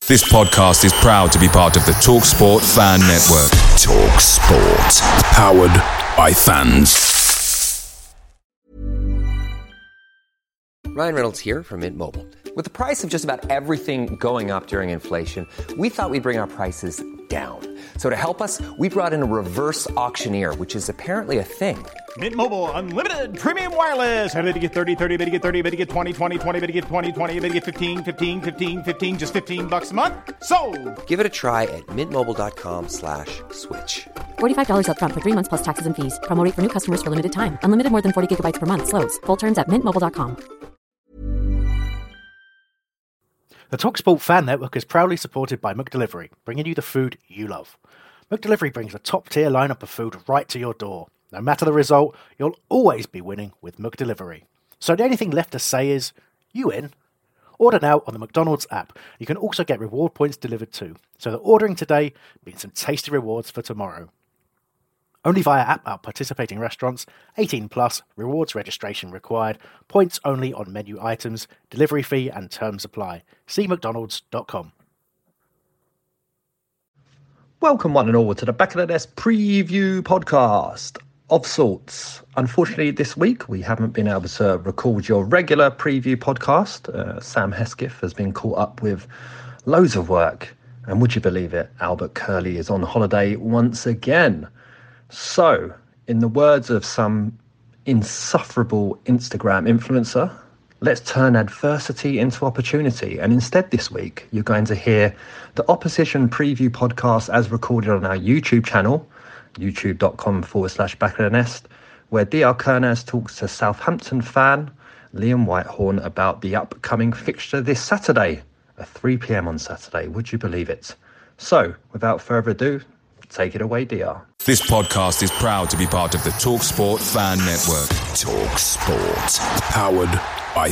This podcast is proud to be part of the TalkSport Fan Network. TalkSport. Powered by fans. Ryan Reynolds here from Mint Mobile. With the price of just about everything going up during inflation, we thought we'd bring our prices down. So to help us, we brought in a reverse auctioneer, which is apparently a thing. Mint Mobile Unlimited Premium Wireless. How to get 30, 30, bit to get 30, bit to get 20, 20, 20, bit to get 20, 20, bit to get 15, 15, 15, 15, just $15 a month? Sold! Give it a try at mintmobile.com/switch. $45 up front for 3 months plus taxes and fees. Promo rate for new customers for limited time. Unlimited more than 40 gigabytes per month. Slows full terms at mintmobile.com. The TalkSport Fan Network is proudly supported by McDelivery, bringing you the food you love. McDelivery brings a top-tier lineup of food right to your door. No matter the result, you'll always be winning with McDelivery. So the only thing left to say is, you in? Order now on the McDonald's app. You can also get reward points delivered too, so that ordering today means some tasty rewards for tomorrow. Only via app at participating restaurants, 18 plus, rewards registration required, points only on menu items, delivery fee and terms apply. See mcdonalds.com. Welcome one and all to the Back of the Nest preview podcast of sorts. Unfortunately, this week we haven't been able to record your regular preview podcast. Sam Hesketh has been caught up with loads of work. And would you believe it, Albert Curley is on holiday once again. So, in the words of some insufferable Instagram influencer, let's turn adversity into opportunity. And instead this week, you're going to hear the Opposition Preview podcast as recorded on our YouTube channel, youtube.com/Back of the Nest, where DR Kernaz talks to Southampton fan Liam Whitehorn about the upcoming fixture this Saturday, at 3 p.m. on Saturday. Would you believe it? So, without further ado, take it away, DR. This podcast is proud to be part of the TalkSport Fan Network. TalkSport. Powered by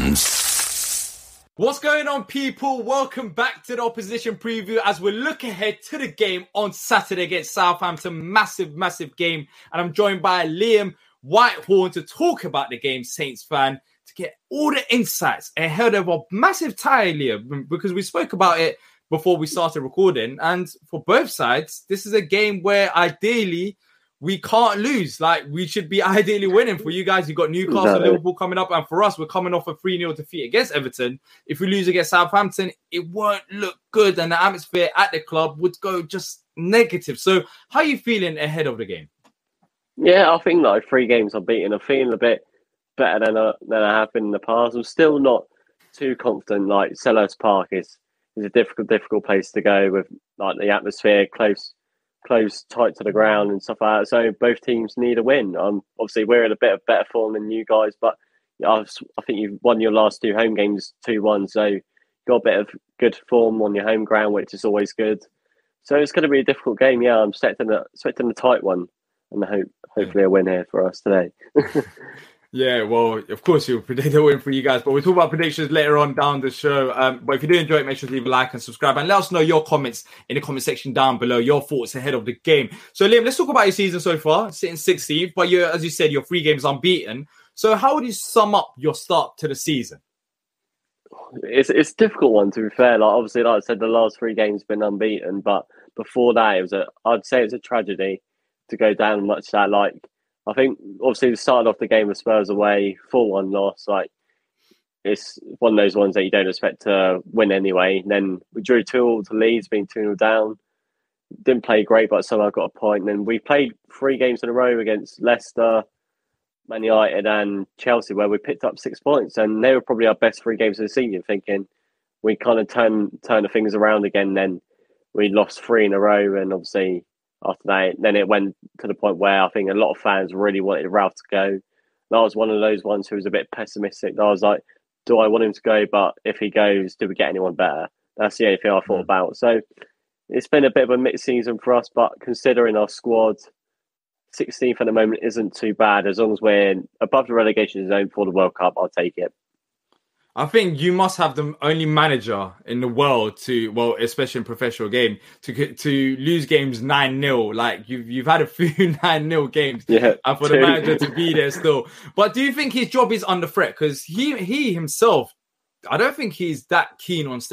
fans. What's going on, people? Welcome back to the Opposition Preview as we look ahead to the game on Saturday against Southampton. Massive game. And I'm joined by Liam Whitehorn to talk about the game, Saints fan, to get all the insights ahead of a massive tie, Liam, because we spoke about it before we started recording. And for both sides, this is a game where ideally we can't lose. Like, we should be ideally winning. For you guys, you've got Newcastle and Liverpool coming up. And for us, we're coming off a 3-0 defeat against Everton. If we lose against Southampton, it won't look good. And the atmosphere at the club would go just negative. So how are you feeling ahead of the game? Yeah, I think like 3 games unbeaten. I'm feeling a bit better than I have been in the past. I'm still not too confident. Like, Selhurst Park is a difficult place to go with like the atmosphere close, tight to the ground and stuff like that. So both teams need a win. Obviously, we're in a bit of better form than you guys, but I think you've won your last 2 home games 2-1. So you've got a bit of good form on your home ground, which is always good. So it's going to be a difficult game. Yeah, I'm expecting a tight one, and hopefully a win here for us today. Yeah, well, of course you'll predict a win for you guys, but we'll talk about predictions later on down the show. But if you do enjoy it, make sure to leave a like and subscribe, and let us know your comments in the comment section down below, your thoughts ahead of the game. So, Liam, let's talk about your season so far, sitting 16th, but as you said, you're 3 games unbeaten. So how would you sum up your start to the season? It's a difficult one, to be fair. Like, obviously, like I said, the last 3 games have been unbeaten, but before that, I'd say it's a tragedy to go down much that. Like, I think, obviously, we started off the game with Spurs away, 4-1 loss. Like, it's one of those ones that you don't expect to win anyway. And then we drew 2-2 to Leeds, being 2-0 down. Didn't play great, but somehow got a point. And then we played 3 games in a row against Leicester, Man United and Chelsea, where we picked up 6 points. And they were probably our best 3 games of the season, thinking we kind of turn the things around again. Then we lost 3 in a row, and obviously after that, then it went to the point where I think a lot of fans really wanted Ralph to go. And I was one of those ones who was a bit pessimistic. I was like, do I want him to go? But if he goes, do we get anyone better? That's the only thing I thought about. So it's been a bit of a mixed season for us, but considering our squad, 16th at the moment isn't too bad. As long as we're above the relegation zone for the World Cup, I'll take it. I think you must have the only manager in the world especially in professional game, to lose games 9-0. Like, you've had a few 9-0 games, and for the manager to be there still. But do you think his job is under threat? Because he himself, I don't think he's that keen on staying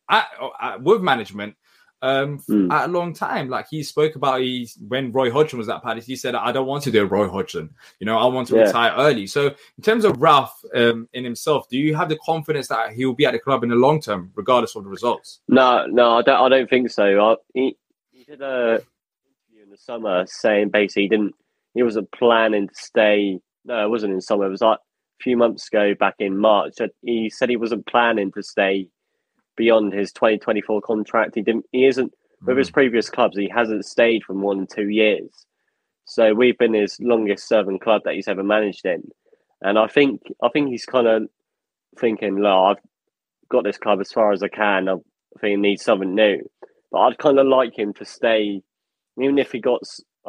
with management at a long time. Like he spoke about when Roy Hodgson was at Palace, he said, I don't want to do a Roy Hodgson. I want to retire early. So in terms of Ralph in himself, do you have the confidence that he will be at the club in the long term, regardless of the results? No, I don't think so. He did a interview in the summer saying basically he wasn't planning to stay. No, it wasn't in summer. It was like a few months ago, back in March. He said he wasn't planning to stay beyond his 2024 contract. He isn't with his previous clubs. He hasn't stayed for more than 2 years. So we've been his longest serving club that he's ever managed in. And I think he's kind of thinking, look, I've got this club as far as I can. I think he needs something new. But I'd kind of like him to stay, even if he got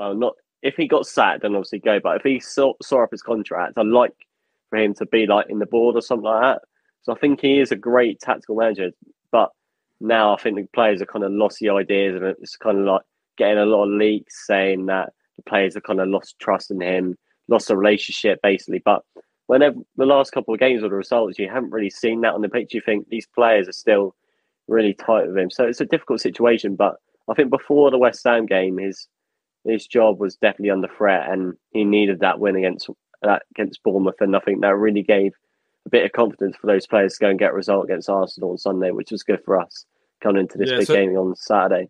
if he got sacked, then obviously go. But if he saw up his contract, I'd like for him to be like in the board or something like that. So I think he is a great tactical manager. But now I think the players are kind of lost the ideas, and it's kind of like getting a lot of leaks saying that the players have kind of lost trust in him, lost the relationship basically. But whenever the last couple of games or the results, you haven't really seen that on the pitch. You think these players are still really tight with him. So it's a difficult situation. But I think before the West Ham game, his job was definitely under threat, and he needed that win against Bournemouth. And I think that really gave a bit of confidence for those players to go and get a result against Arsenal on Sunday, which was good for us coming into this big game on Saturday.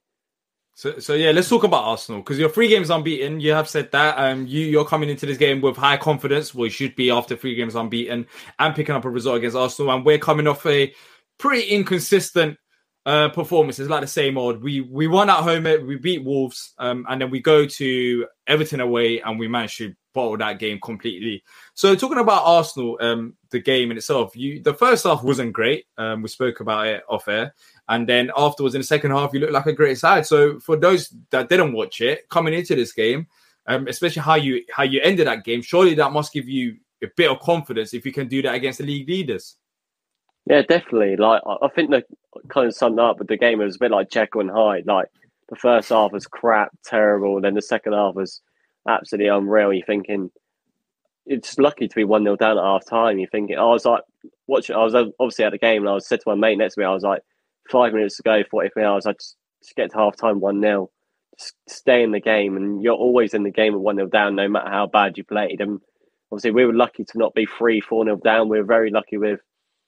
So yeah, let's talk about Arsenal, because you're 3 games unbeaten. You have said that you're coming into this game with high confidence. Well, you should be after 3 games unbeaten and picking up a result against Arsenal. And we're coming off a pretty inconsistent performance. It's like the same old. We won at home, we beat Wolves, and then we go to Everton away and we managed to bottle that game completely. So talking about Arsenal, the game in itself, the first half wasn't great. We spoke about it off air. And then afterwards, in the second half, you look like a great side. So for those that didn't watch it, coming into this game, especially how you ended that game, surely that must give you a bit of confidence if you can do that against the league leaders. Yeah, definitely. Like I think that kind of summed up with the game. It was a bit like Jekyll and Hyde. Like the first half was crap, terrible. Then the second half was absolutely unreal. You're thinking it's lucky to be 1-0 down at half time. You're thinking, I was obviously at the game, and I said to my mate next to me, I was like, 5 minutes to go, 43 hours, I just get to half time 1-0, just stay in the game. And you're always in the game at 1-0 down, no matter how bad you played. And obviously, we were lucky to not be 3-4-0 down. We were very lucky with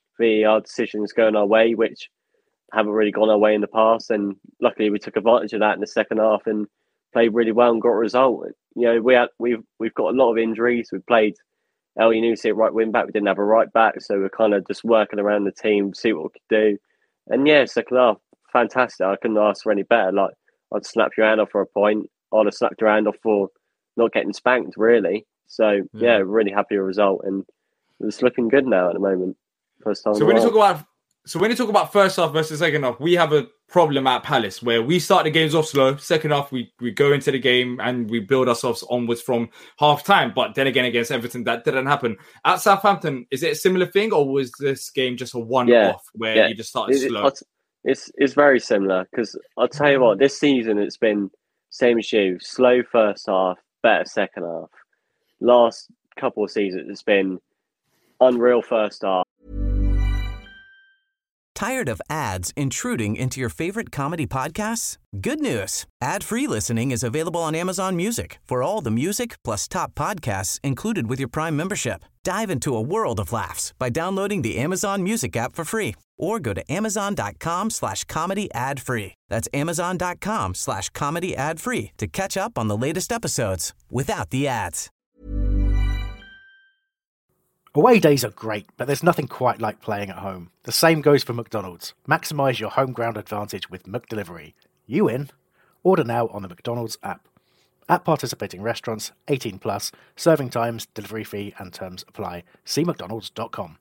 our decisions going our way, which haven't really gone our way in the past. And luckily, we took advantage of that in the second half and played really well and got a result. We've got a lot of injuries. We played El Yunusi at right wing back. We didn't have a right back, so we're kind of just working around the team, see what we could do. And yeah, second half, fantastic. I couldn't ask for any better. Like, I'd snap your hand off for a point. I'd have snapped your hand off for not getting spanked, really. So yeah, really happy with the result, and it's looking good now at the moment. First time. So when you talk about first half versus second half, we have a problem at Palace where we start the games off slow. Second half, we go into the game and we build ourselves onwards from half time. But then again, against Everton, that didn't happen. At Southampton, is it a similar thing, or was this game just a one-off where you just started slow? It's very similar, because I'll tell you what, this season it's been same as you. Slow first half, better second half. Last couple of seasons, it's been unreal first half. Tired of ads intruding into your favorite comedy podcasts? Good news. Ad-free listening is available on Amazon Music for all the music plus top podcasts included with your Prime membership. Dive into a world of laughs by downloading the Amazon Music app for free, or go to amazon.com/comedy ad-free. That's amazon.com/comedy ad-free to catch up on the latest episodes without the ads. Away days are great, but there's nothing quite like playing at home. The same goes for McDonald's. Maximise your home ground advantage with McDelivery. You in? Order now on the McDonald's app. At participating restaurants, 18 plus, serving times, delivery fee and terms apply. See mcdonalds.com.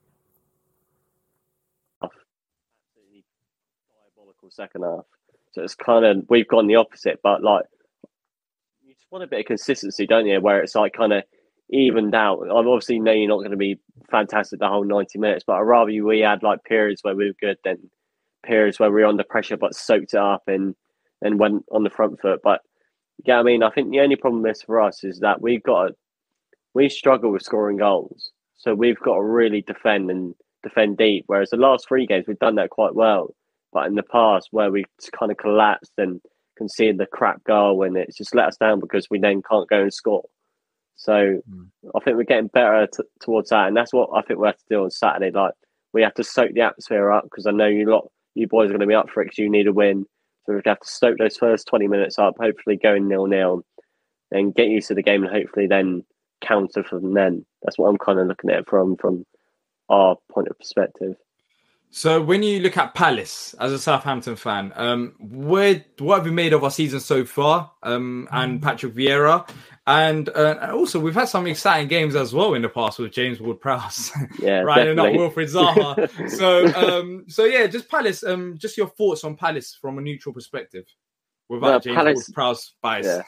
Absolutely diabolical second half. So it's kind of, we've gone the opposite, but like, you just want a bit of consistency, don't you? Where it's like kind of evened out. I obviously know you're not going to be fantastic the whole 90 minutes, but I'd rather we had like periods where we were good than periods where we were under pressure but soaked it up and went on the front foot. But yeah, I mean, I think the only problem is for us is that we struggle with scoring goals. So we've got to really defend deep. Whereas the last 3 games, we've done that quite well. But in the past, where we kind of collapsed and conceded the crap goal, and it's just let us down because we then can't go and score. So I think we're getting better towards that, and that's what I think we have to do on Saturday. Like, we have to soak the atmosphere up, because I know you boys are going to be up for it because you need a win. So we have to stoke those first 20 minutes up, hopefully going 0-0, and get used to the game, and hopefully then counter from then. That's what I'm kind of looking at it from our point of perspective. So when you look at Palace as a Southampton fan, what have we made of our season so far? And Patrick Vieira, and also we've had some exciting games as well in the past with James Ward-Prowse, right, and not Wilfried Zaha. So yeah, just Palace. Just your thoughts on Palace from a neutral perspective, without James Ward-Prowse bias.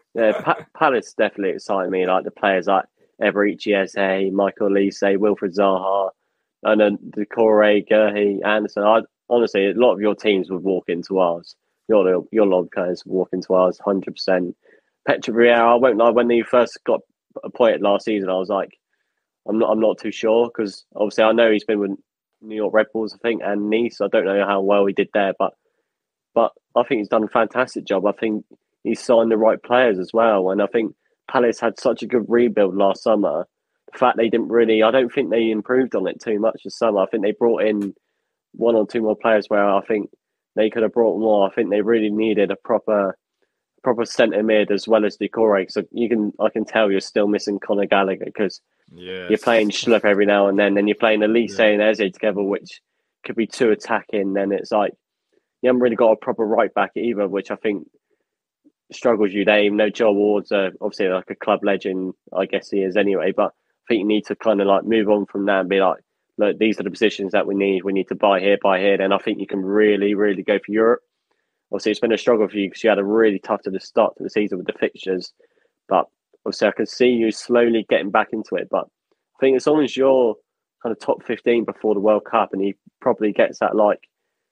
Palace definitely excite me. Like the players like Eberechi Eze, Michael Olise, Wilfried Zaha, and then Doucouré, Guehi, Anderson. Honestly, a lot of your teams would walk into ours. Your lot of players would walk into ours 100%. Patrick Vieira, I won't lie, when he first got appointed last season, I was like, I'm not too sure, because obviously I know he's been with New York Red Bulls, I think, and Nice. I don't know how well he did there, but I think he's done a fantastic job. I think he's signed the right players as well, and I think Palace had such a good rebuild last summer. The fact they didn't really, I don't think they improved on it too much this summer. I think they brought in one or two more players where I think they could have brought more. I think they really needed a proper centre mid as well as Doucouré. So I can tell you're still missing Conor Gallagher, because you're playing Schlupp every now and then you're playing Olise and Eze together, which could be too attacking. Then it's like you haven't really got a proper right back either, which I think struggles you there. Even though Joe Ward's obviously like a club legend, I guess he is anyway, but I think you need to kind of like move on from that and be like, look, these are the positions that we need. We need to buy here. Then I think you can really, really go for Europe. Obviously, it's been a struggle for you because you had a really tough to the start to the season with the fixtures. But obviously, I can see you slowly getting back into it. But I think as long as you're kind of top 15 before the World Cup, and he probably gets that like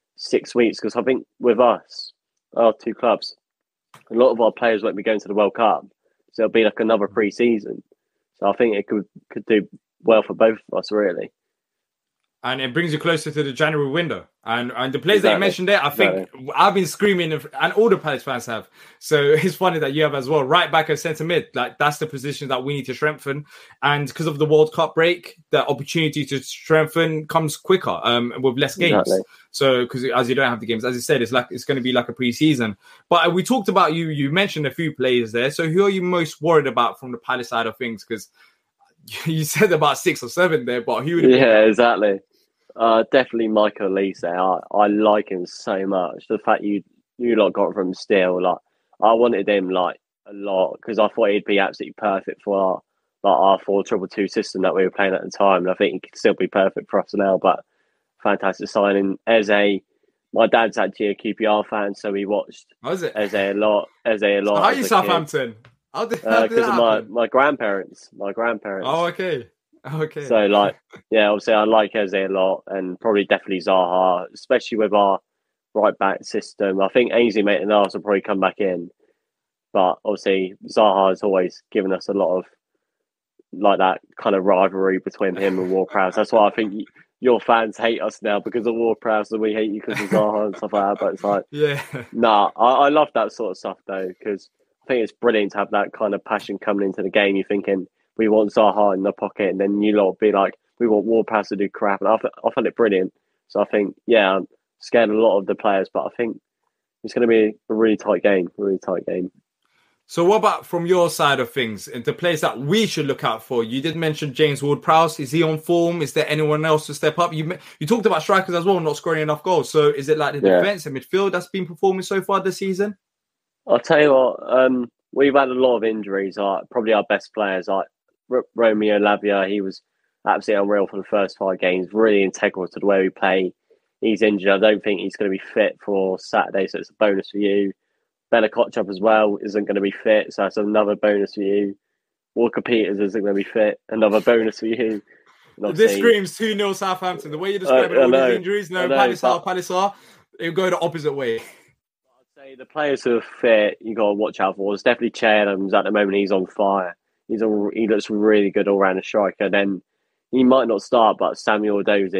6 weeks, because I think with us, our two clubs, a lot of our players won't be going to the World Cup. So it'll be like another pre-season. So I think it could do well for both of us, really. And it brings you closer to the January window. And the players that you mentioned there, I think I've been screaming, and all the Palace fans have. So it's funny that you have as well. Right back and centre mid, like that's the position that we need to strengthen. And because of the World Cup break, the opportunity to strengthen comes quicker with less games. Exactly. So because as you don't have the games, as you said, it's going to be like a pre-season. But we talked about you mentioned a few players there. So who are you most worried about from the Palace side of things? Because you said about 6 or 7 there, but who would it be? Yeah, exactly. Definitely Michael Olise. I like him so much. The fact you lot got from still, like I wanted him like a lot, because I thought he'd be absolutely perfect for our 4-2-2 system that we were playing at the time, and I think he could still be perfect for us now. But fantastic signing. Eze, my dad's actually a QPR fan, so he watched Eze a lot. So how are you Southampton? Because of my grandparents. Oh, okay. So, obviously I like Eze a lot, and probably definitely Zaha, especially with our right back system. I think Ainsley Maitland-Niles will probably come back in, but obviously Zaha has always given us a lot of like that kind of rivalry between him and Ward-Prowse. That's why I think your fans hate us now because of Ward-Prowse, and we hate you because of Zaha and stuff like that. But it's like, I love that sort of stuff though, because I think it's brilliant to have that kind of passion coming into the game. You're thinking, we want Zaha in the pocket, and then you lot be like, we want Ward-Prowse to do crap. And I found it brilliant. So I think, I'm scared of a lot of the players, but I think it's going to be a really tight game. So what about from your side of things, and the players that we should look out for? You did mention James Ward-Prowse. Is he on form? Is there anyone else to step up? You talked about strikers as well, not scoring enough goals. So is it like the defence and midfield that's been performing so far this season? I'll tell you what, we've had a lot of injuries. Probably our best players, like Romeo Lavia, he was absolutely unreal for the first 5 games, really integral to the way we play. He's injured. I don't think he's going to be fit for Saturday, so it's a bonus for you. Bella Kotchap as well isn't going to be fit, so that's another bonus for you. Walker Peters isn't going to be fit, another bonus for you. This screams 2-0 Southampton. The way you're describing all these injuries, Palace are, it'll go the opposite way. I'd say the players who are fit, you got to watch out for. It's definitely Che Adams at the moment. He's on fire. He looks really good all-round striker. Then he might not start, but Samuel Dozie,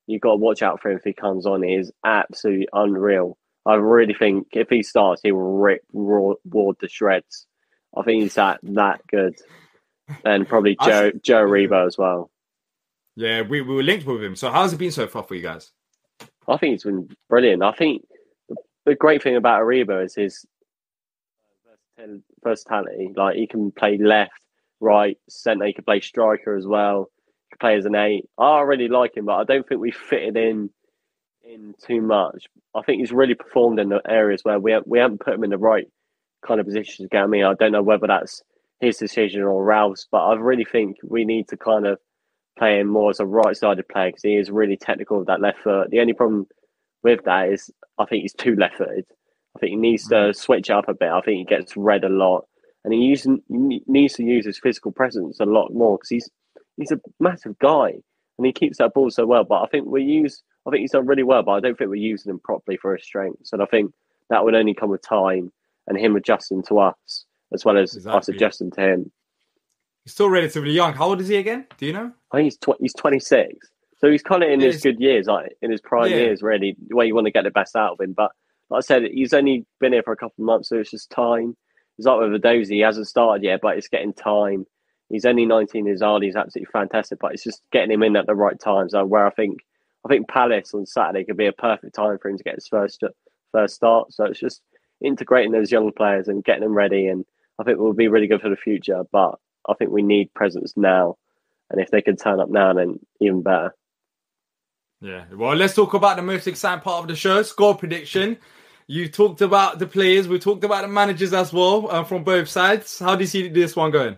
you've got to watch out for him if he comes on. He is absolutely unreal. I really think if he starts, he will rip Ward to shreds. I think he's that good. And probably Joe Aribo as well. Yeah, we were linked with him. So how's it been so far for you guys? I think it's been brilliant. I think the great thing about Aribo is his versatility. Like, he can play left, right, centre. He can play striker as well. He can play as an 8. I really like him, but I don't think we fitted in too much. I think he's really performed in the areas where we haven't put him in the right kind of position to get me. I don't know whether that's his decision or Ralph's, but I really think we need to kind of play him more as a right-sided player because he is really technical with that left foot. The only problem with that is I think he's too left-footed. I think he needs to switch up a bit. I think he gets read a lot, and he needs to use his physical presence a lot more because he's a massive guy and he keeps that ball so well. But I think he's done really well, but I don't think we're using him properly for his strengths. And I think that would only come with time and him adjusting to us as well as us adjusting to him. He's still relatively young. How old is he again? Do you know? I think he's 26. So he's kind of in his good years, like in his prime years, really, where you want to get the best out of him. But like I said, he's only been here for a couple of months, so it's just time. He's like with Edozie. He hasn't started yet, but it's getting time. He's only 19 years old. He's absolutely fantastic, but it's just getting him in at the right time. So where I think Palace on Saturday could be a perfect time for him to get his first start. So it's just integrating those young players and getting them ready. And I think it will be really good for the future. But I think we need presence now. And if they can turn up now, then even better. Yeah. Well, let's talk about the most exciting part of the show, score prediction. You talked about the players. We talked about the managers as well from both sides. How do you see this one going?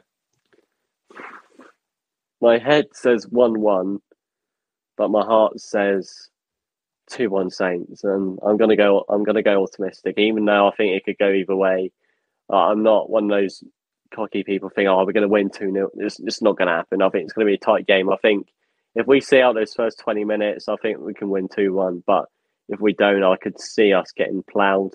My head says 1-1, but my heart says 2-1 Saints, and I'm gonna go optimistic, even though I think it could go either way. I'm not one of those cocky people think, we're going to win 2-0. It's not going to happen. I think it's going to be a tight game. I think if we see out those first 20 minutes, I think we can win 2-1. But if we don't, I could see us getting ploughed.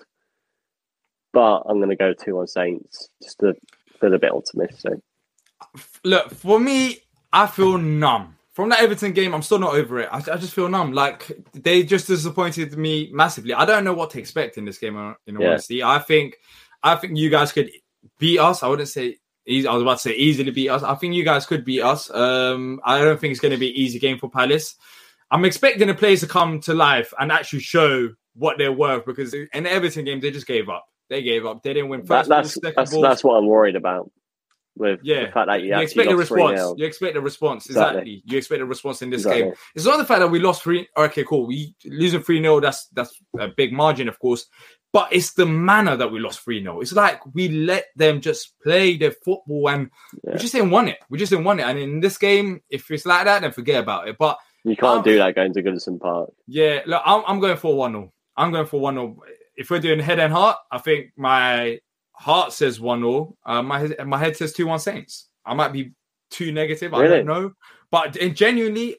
But I'm going to go 2-1 Saints, just to feel a bit optimistic. Look, for me, I feel numb. From that Everton game, I'm still not over it. I just feel numb. Like, they just disappointed me massively. I don't know what to expect in this game, in all honesty. I think you guys could beat us. I wouldn't say easy. I was about to say easily beat us. I think you guys could beat us. I don't think it's going to be an easy game for Palace. I'm expecting the players to come to life and actually show what they're worth, because in the Everton game, they just gave up. They gave up. They didn't win first ball, second ball. That's what I'm worried about. With the fact that you expect the response. You expect the response. Exactly. You expect the response in this game. It's not the fact that we lost 3. Okay, cool. We losing 3-0. That's a big margin, of course. But it's the manner that we lost 3-0. It's like we let them just play their football and we just didn't want it. And in this game, if it's like that, then forget about it. But you can't do that going to Goodison Park. Yeah, look, I'm going for 1-0. I'm going for 1-0. If we're doing head and heart, I think my heart says 1-0. My head says 2-1 Saints. I might be too negative. Really? I don't know. But genuinely,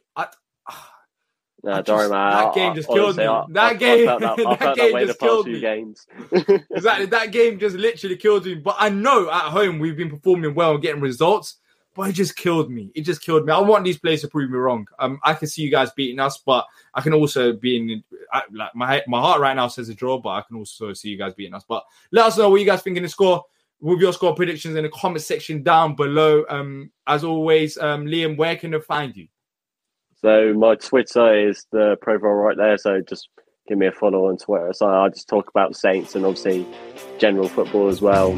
don't worry, man. That game just killed me. That game just killed me. Exactly. That game just literally killed me. But I know at home we've been performing well and getting results. But it just killed me. I want these players to prove me wrong. I can see you guys beating us, but I can also be in my heart right now says a draw, but I can also see you guys beating us. But let us know what you guys think in the score with your score predictions in the comment section down below. As always, Liam, where can they find you? So my Twitter is the profile right there. So just give me a follow on Twitter. So I just talk about Saints and obviously general football as well.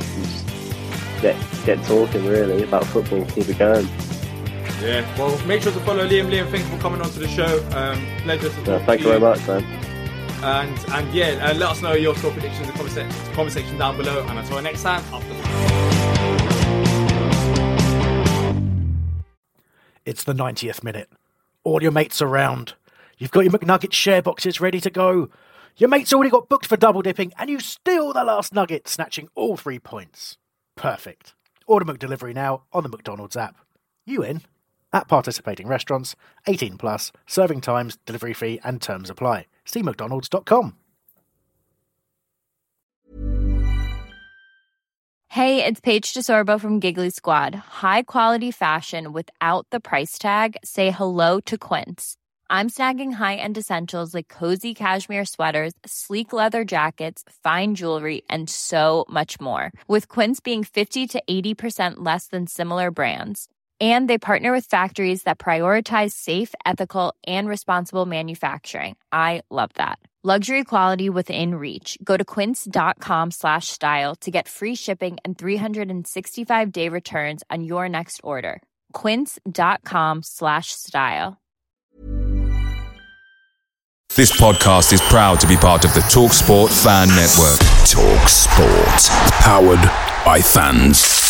Just get talking really about football. Keep it going. Yeah. Well, make sure to follow Liam. Liam, thanks for coming on to the show. Pleasure to talk thank you very much, man. And let us know your score predictions in the comment section down below. And until next time, It's the 90th minute. All your mates around. You've got your McNugget share boxes ready to go. Your mate's already got booked for double dipping and you steal the last nugget, snatching all 3 points. Perfect. Order McDelivery now on the McDonald's app. You in? At participating restaurants, 18 plus, serving times, delivery fee and terms apply. See mcdonalds.com. Hey, it's Paige DeSorbo from Giggly Squad. High quality fashion without the price tag. Say hello to Quince. I'm snagging high-end essentials like cozy cashmere sweaters, sleek leather jackets, fine jewelry, and so much more. With Quince being 50 to 80% less than similar brands. And they partner with factories that prioritize safe, ethical, and responsible manufacturing. I love that. Luxury quality within reach. Go to quince.com/style to get free shipping and 365-day returns on your next order. Quince.com/style. This podcast is proud to be part of the TalkSport Fan Network. TalkSport. Powered by fans.